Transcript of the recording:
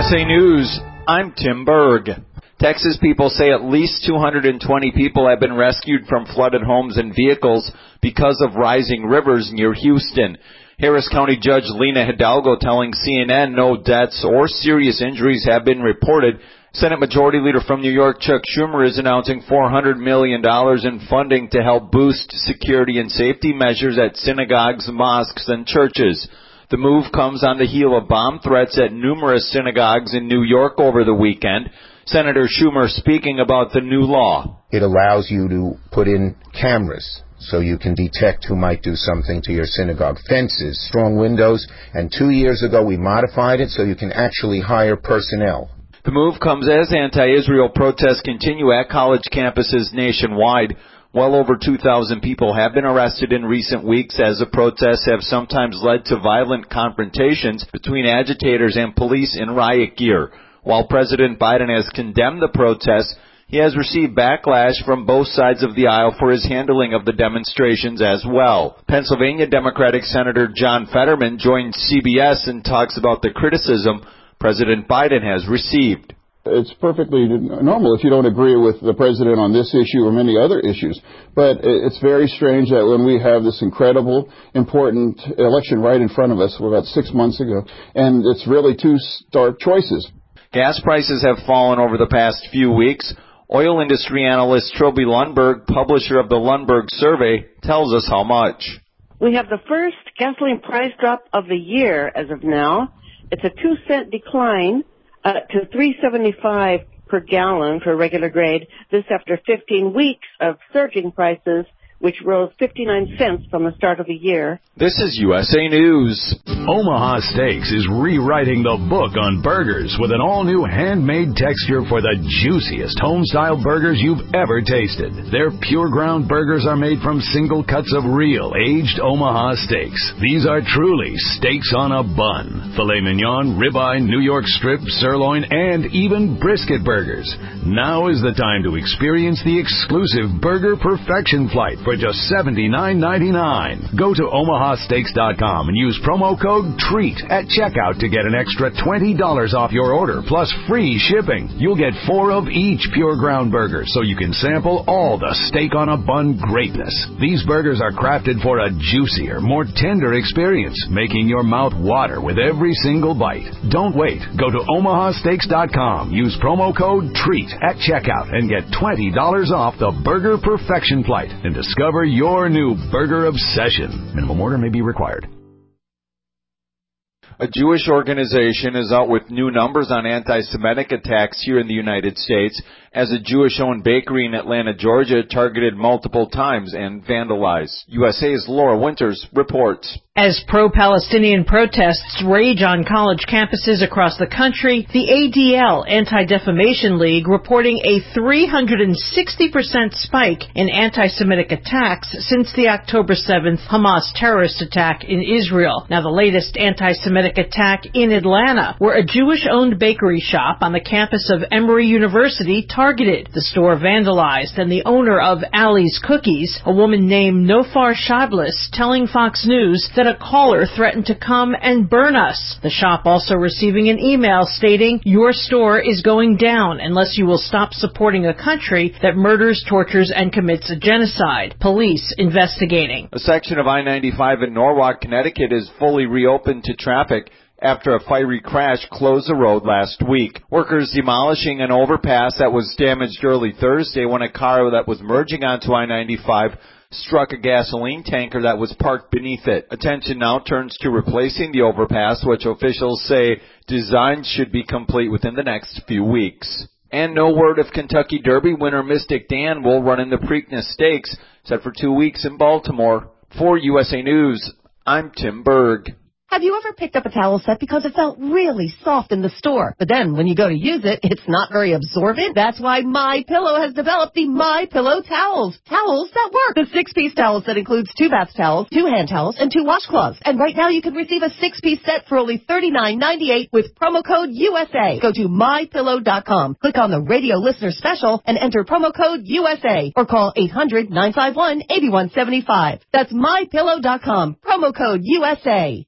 USA News, I'm Tim Berg. Texas people say at least 220 people have been rescued from flooded homes and vehicles because of rising rivers near Houston. Harris County Judge Lena Hidalgo telling CNN no deaths or serious injuries have been reported. Senate Majority Leader from New York, Chuck Schumer, is announcing $400 million in funding to help boost security and safety measures at synagogues, mosques, and churches. The move comes on the heel of bomb threats at numerous synagogues in New York over the weekend. Senator Schumer speaking about the new law. It allows you to put in cameras so you can detect who might do something to your synagogue. Fences, strong windows, and 2 years ago we modified it so you can actually hire personnel. The move comes as anti-Israel protests continue at college campuses nationwide. Well over 2,000 people have been arrested in recent weeks as the protests have sometimes led to violent confrontations between agitators and police in riot gear. While President Biden has condemned the protests, he has received backlash from both sides of the aisle for his handling of the demonstrations as well. Pennsylvania Democratic Senator John Fetterman joined CBS and talks about the criticism President Biden has received. It's perfectly normal if you don't agree with the president on this issue or many other issues. But it's very strange that when we have this incredible, important election right in front of us, about 6 months ago, and it's really two stark choices. Gas prices have fallen over the past few weeks. Oil industry analyst Trilby Lundberg, publisher of the Lundberg Survey, tells us how much. We have the first gasoline price drop of the year as of now. It's a 2-cent decline to $3.75 per gallon for regular grade. This after 15 weeks of surging prices, which rose 59 cents from the start of the year. This is USA News. Omaha Steaks is rewriting the book on burgers with an all-new handmade texture for the juiciest home-style burgers you've ever tasted. Their pure ground burgers are made from single cuts of real, aged Omaha steaks. These are truly steaks on a bun. Filet mignon, ribeye, New York strip, sirloin, and even brisket burgers. Now is the time to experience the exclusive Burger Perfection Flight for just $79.99. Go to omahasteaks.com and use promo code TREAT at checkout to get an extra $20 off your order, plus free shipping. You'll get 4 of each pure ground burger, so you can sample all the steak on a bun greatness. These burgers are crafted for a juicier, more tender experience, making your mouth water with every single bite. Don't wait. Go to omahasteaks.com. Use promo code TREAT at checkout and get $20 off the Burger Perfection Flight and discover your new burger obsession. Minimum order may be required. A Jewish organization is out with new numbers on anti-Semitic attacks here in the United States as a Jewish-owned bakery in Atlanta, Georgia, targeted multiple times and vandalized. USA's Laura Winters reports. As pro-Palestinian protests rage on college campuses across the country, the ADL, Anti-Defamation League, reporting a 360% spike in anti-Semitic attacks since the October 7th Hamas terrorist attack in Israel. Now, the latest anti-Semitic attack in Atlanta, where a Jewish-owned bakery shop on the campus of Emory University targeted. The store vandalized, and the owner of Ali's Cookies, a woman named Nofar Shablis, telling Fox News that a caller threatened to come and burn us. The shop also receiving an email stating, "Your store is going down unless you will stop supporting a country that murders, tortures, and commits a genocide." Police investigating. A section of I-95 in Norwalk, Connecticut is fully reopened to traffic after a fiery crash closed the road last week. Workers demolishing an overpass that was damaged early Thursday when a car that was merging onto I-95 struck a gasoline tanker that was parked beneath it. Attention now turns to replacing the overpass, which officials say design should be complete within the next few weeks. And no word if Kentucky Derby winner Mystic Dan will run in the Preakness Stakes, set for 2 weeks in Baltimore. For USA News, I'm Tim Berg. Have you ever picked up a towel set because it felt really soft in the store, but then when you go to use it, it's not very absorbent? That's why MyPillow has developed the MyPillow towels. Towels that work. The 6-piece towel set includes 2 bath towels, 2 hand towels, and 2 washcloths. And right now you can receive a 6-piece set for only $39.98 with promo code USA. Go to MyPillow.com, click on the radio listener special, and enter promo code USA, or call 800-951-8175. That's MyPillow.com, promo code USA.